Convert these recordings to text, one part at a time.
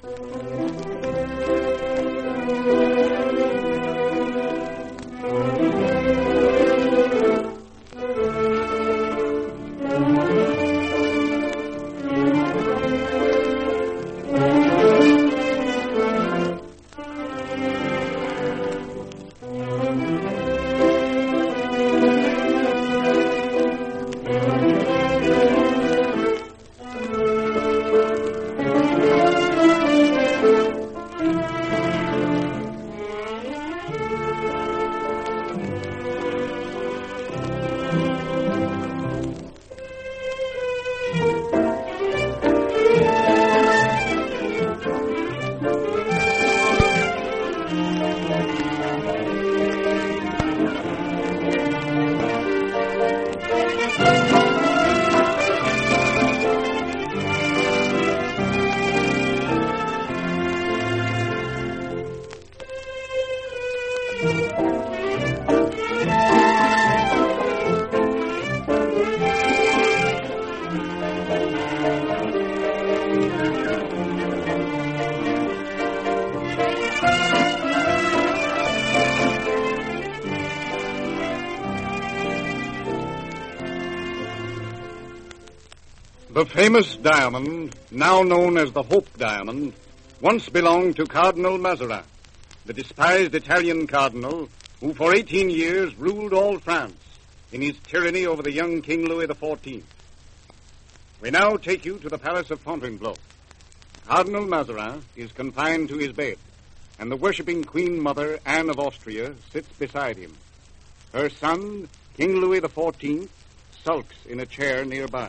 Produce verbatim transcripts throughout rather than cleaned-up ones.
The famous diamond, now known as the Hope Diamond, once belonged to Cardinal Mazarin, the despised Italian cardinal who for eighteen years ruled all France in his tyranny over the young King Louis the fourteenth. We now take you to the palace of Fontainebleau. Cardinal Mazarin is confined to his bed, and the worshipping Queen Mother, Anne of Austria, sits beside him. Her son, King Louis the fourteenth, sulks in a chair nearby.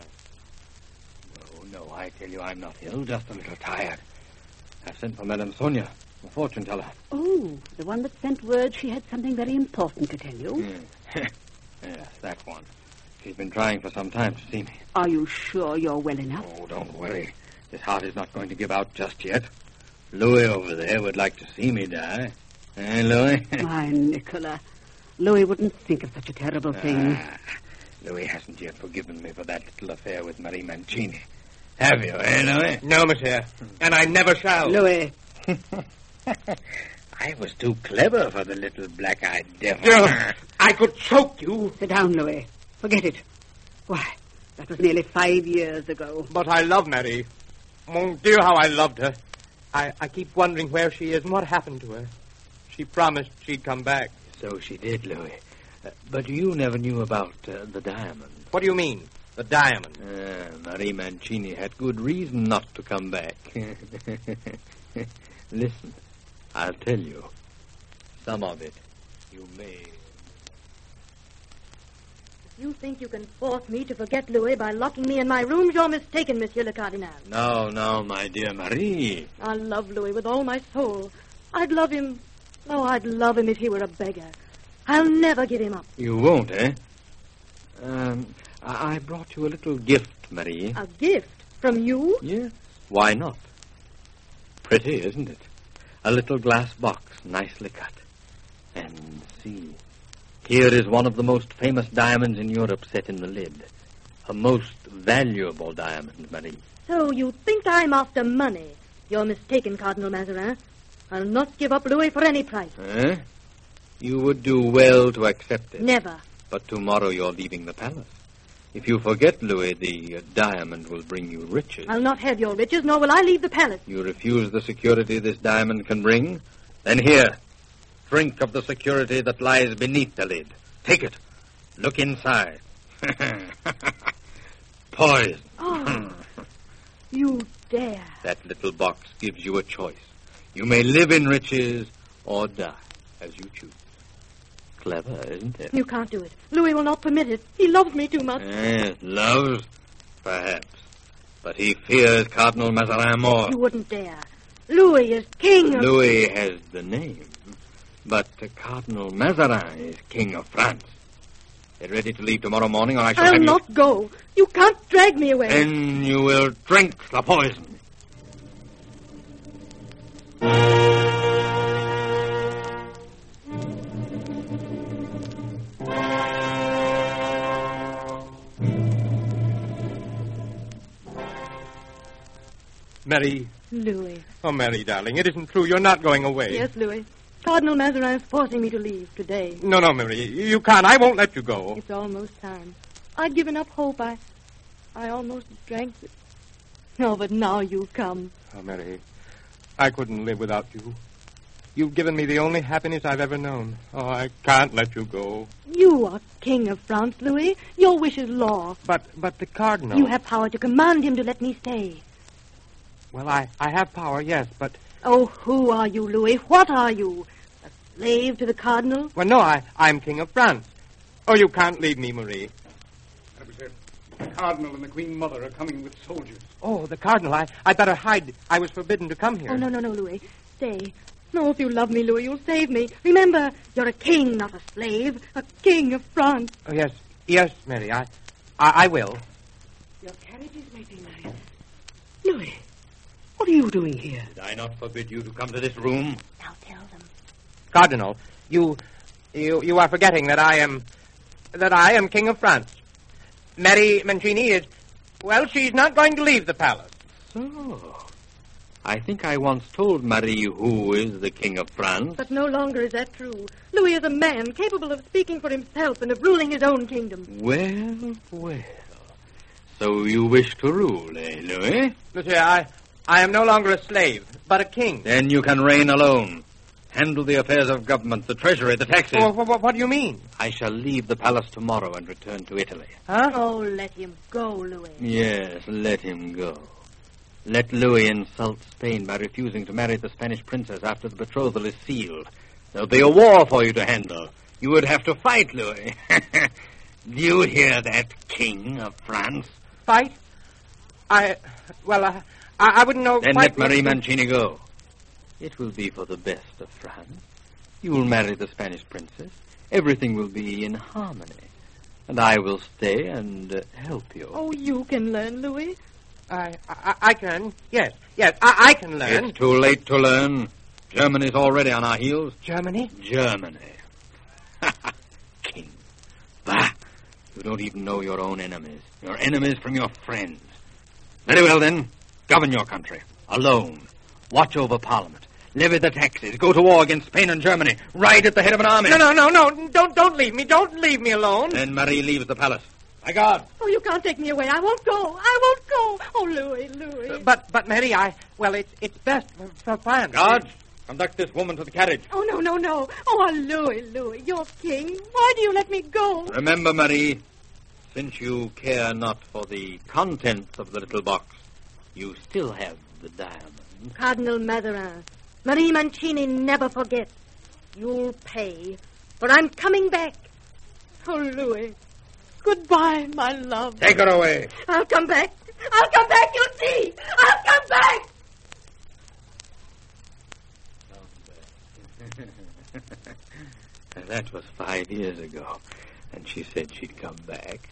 No, I tell you, I'm not ill, just a little tired. I've sent for Madame Sonia, the fortune teller. Oh, the one that sent word she had something very important to tell you? Mm. Yes, that one. She's been trying for some time to see me. Are you sure you're well enough? Oh, don't worry. This heart is not going to give out just yet. Louis over there would like to see me die. Eh, Louis? My Nicola. Louis wouldn't think of such a terrible thing. Ah, Louis hasn't yet forgiven me for that little affair with Marie Mancini. Have you, eh, Louis? No, monsieur. And I never shall. Louis. I was too clever for the little black-eyed devil. Yeah, I could choke you. Sit down, Louis. Forget it. Why, that was nearly five years ago. But I love Marie. Mon Dieu, how I loved her. I, I keep wondering where she is and what happened to her. She promised she'd come back. So she did, Louis. Uh, but you never knew about uh, the diamond. What do you mean, the diamond? Uh, Marie Mancini had good reason not to come back. Listen, I'll tell you. Some of it you may... If you think you can force me to forget Louis by locking me in my room, you're mistaken, Monsieur le Cardinal. No, no, my dear Marie. I love Louis with all my soul. I'd love him... Oh, I'd love him if he were a beggar. I'll never give him up. You won't, eh? Um, I, I brought you a little gift, Marie. A gift? From you? Yes. Why not? Pretty, isn't it? A little glass box, nicely cut. And see, here is one of the most famous diamonds in Europe set in the lid. A most valuable diamond, Marie. So you think I'm after money? You're mistaken, Cardinal Mazarin. I'll not give up Louis for any price. Eh? You would do well to accept it. Never. But tomorrow you're leaving the palace. If you forget Louis, the uh, diamond will bring you riches. I'll not have your riches, nor will I leave the palace. You refuse the security this diamond can bring? Then here, drink of the security that lies beneath the lid. Take it. Look inside. Poison. Oh, you dare. That little box gives you a choice. You may live in riches or die, as you choose. Clever, isn't it? You can't do it. Louis will not permit it. He loves me too much. Eh, loves? Perhaps. But he fears Cardinal Mazarin more. You wouldn't dare. Louis is king of... Louis has the name, but Cardinal Mazarin is king of France. Get ready to leave tomorrow morning, or I shall I'll have you... not go. You can't drag me away. Then you will drink the poison. Marie. Louis. Oh, Mary, darling, it isn't true. You're not going away. Yes, Louis. Cardinal Mazarin is forcing me to leave today. No, no, Mary, you can't. I won't let you go. It's almost time. I'd given up hope. I, I almost drank it. No, but now you come. Oh, Mary, I couldn't live without you. You've given me the only happiness I've ever known. Oh, I can't let you go. You are King of France, Louis. Your wish is law. But but the Cardinal... You have power to command him to let me stay. Well, I, I have power, yes, but... Oh, who are you, Louis? What are you? A slave to the Cardinal? Well, no, I, I'm King of France. Oh, you can't leave me, Marie. The Cardinal and the Queen Mother are coming with soldiers. Oh, the Cardinal, I, I'd better hide. I was forbidden to come here. Oh, no, no, no, Louis. Stay. No, if you love me, Louis, you'll save me. Remember, you're a king, not a slave. A king of France. Oh, yes. Yes, Mary, I, I, I will. Your carriage is waiting there. Louis, what are you doing here? Did I not forbid you to come to this room? Now tell them. Cardinal, you, you, you are forgetting that I am, that I am King of France. Mary Mancini is, well, she's not going to leave the palace. So, I think I once told Marie who is the King of France. But no longer is that true. Louis is a man capable of speaking for himself and of ruling his own kingdom. Well, well. So you wish to rule, eh, Louis? Monsieur, I, I am no longer a slave, but a king. Then you can reign alone. Handle the affairs of government, the treasury, the taxes. Oh, what, what do you mean? I shall leave the palace tomorrow and return to Italy. Huh? Oh, let him go, Louis. Yes, let him go. Let Louis insult Spain by refusing to marry the Spanish princess after the betrothal is sealed. There'll be a war for you to handle. You would have to fight, Louis. Do you hear that, King of France? Fight? I, well, I, I wouldn't know... Then fight let Marie with- Mancini go. It will be for the best of France. You will marry the Spanish princess. Everything will be in harmony. And I will stay and uh, help you. Oh, you can learn, Louis. I, I, I can, yes, yes, I, I can learn. It's too late to learn. Germany's already on our heels. Germany? Germany. King. Bah! You don't even know your own enemies. Your enemies from your friends. Very well, then. Govern your country. Alone. Watch over Parliament. Levy the taxes. Go to war against Spain and Germany. Ride at the head of an army. No, no, no, no, don't, don't leave me, don't leave me alone. Then Marie leaves the palace. My God. Oh, you can't take me away. I won't go. I won't go. Oh, Louis, Louis. Uh, but, but, Mary, I, well, it's, it's best for, for France. Guards, conduct this woman to the carriage. Oh, no, no, no. Oh, Louis, Louis, you're king. Why do you let me go? Remember, Marie, since you care not for the contents of the little box, you still have the diamond. Cardinal Mazarin, Marie Mancini never forgets. You'll pay, for I'm coming back. Oh, Louis, goodbye, my love. Take her away. I'll come back. I'll come back, you'll see. I'll come back. That was five years ago, and she said she'd come back.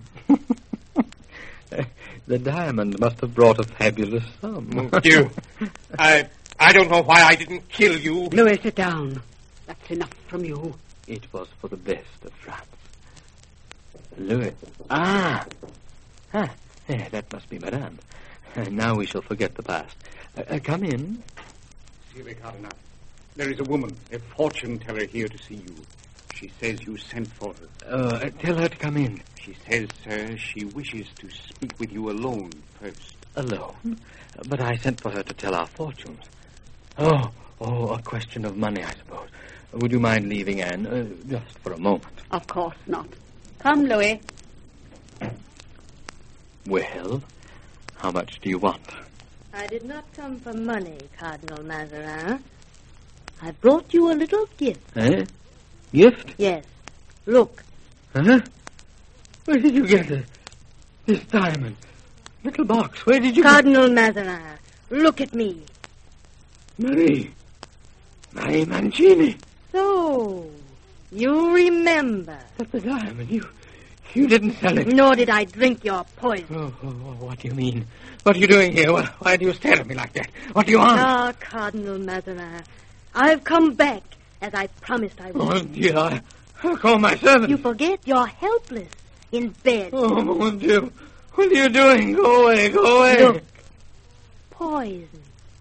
The diamond must have brought a fabulous sum. Mon Dieu. I, I don't know why I didn't kill you. Louis, sit down. That's enough from you. It was for the best of France. Louis. Ah! Ah, eh, that must be Madame. Uh, now we shall forget the past. Uh, uh, come in. Sire Cardinal, there is a woman, a fortune teller, here to see you. She says you sent for her. Uh, tell her to come in. She says, sir, she wishes to speak with you alone first. Alone? But I sent for her to tell our fortunes. Oh, oh, a question of money, I suppose. Would you mind leaving, Anne, uh, just for a moment? Of course not. Come, Louis. Well, how much do you want? I did not come for money, Cardinal Mazarin. I brought you a little gift. Eh? Gift? Yes. Look. Huh? Where did you get it? This diamond. Little box. Where did you... Cardinal Mazarin, look at me. Marie. Marie Mancini. So, you remember. But the diamond, you... You didn't sell it. Nor did I drink your poison. Oh, oh, oh, what do you mean? What are you doing here? Why, why do you stare at me like that? What do you want? Ah, Cardinal Mazarin, I've come back, as I promised I would. Oh, dear. I, I'll call my servant. You forget you're helpless, in bed. Oh, mon Dieu. What are you doing? Go away, go away. Look. Poison.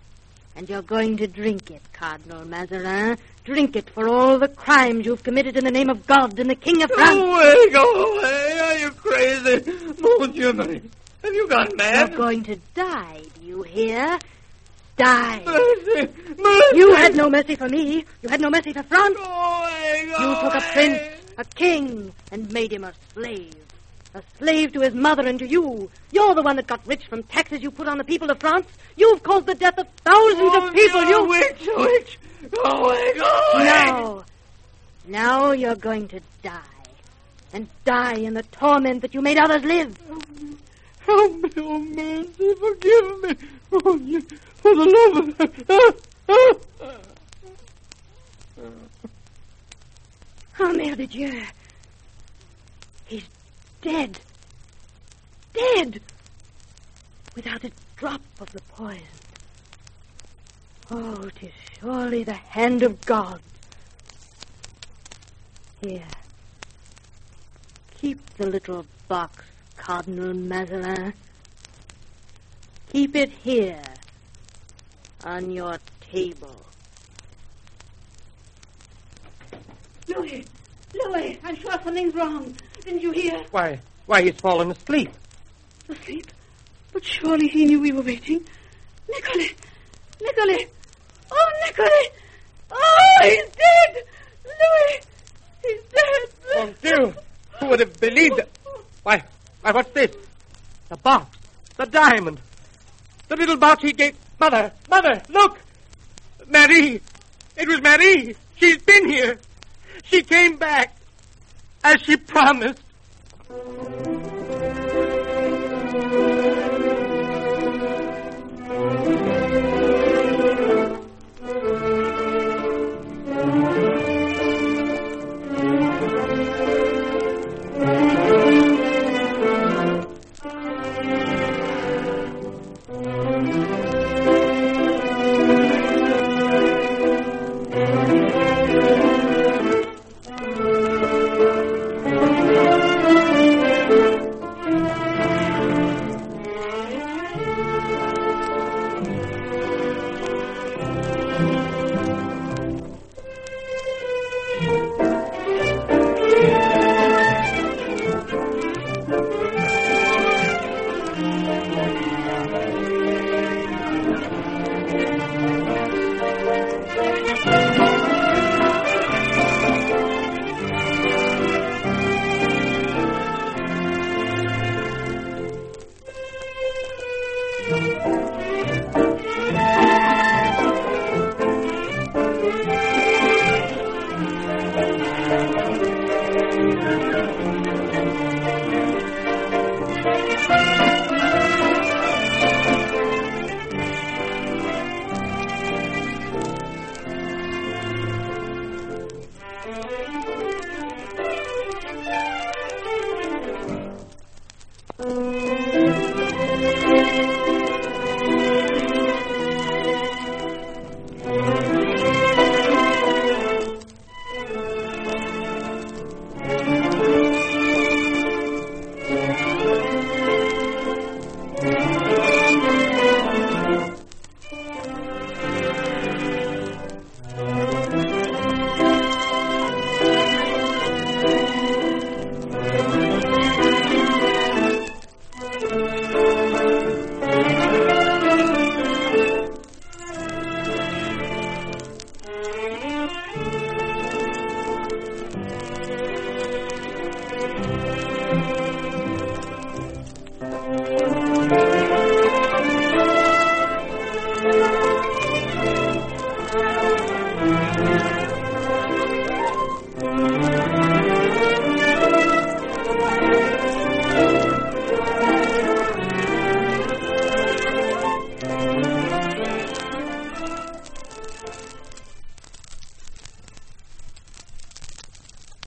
And you're going to drink it, Cardinal Mazarin. Drink it for all the crimes you've committed in the name of God and the King of France. Go away, go away. Are you crazy? Monsieur Marie, have you gone mad? You're going to die, do you hear? Die. Mercy, mercy. You had no mercy for me. You had no mercy for France. Go away, go You took a away. prince, a king, and made him a slave. A slave to his mother and to you. You're the one that got rich from taxes you put on the people of France. You've caused the death of thousands Oh, of people. you You witch, witch. Go away, go away. Now, now you're going to die. And die in the torment that you made others live. Help me, oh, mercy, forgive me. Oh, you, for the love of... Oh, Mère de Dieu. He's dead. Dead. Without a drop of the poison. Oh, 'tis surely the hand of God. Here. Keep the little box, Cardinal Mazarin. Keep it here. On your table. Louis! Louis! I'm sure something's wrong. Didn't you hear? Why, why, he's fallen asleep. Asleep? But surely he knew we were waiting. Nicolas! Nicolas! Oh, Nicolas! Oh, he's dead! Louis! He's dead! Mon Dieu! Who would have believed it? Why, why, what's this? The box. The diamond. The little box he gave... Mother! Mother! Look! Marie! It was Marie! She's been here! She came back! As she promised! Thank you.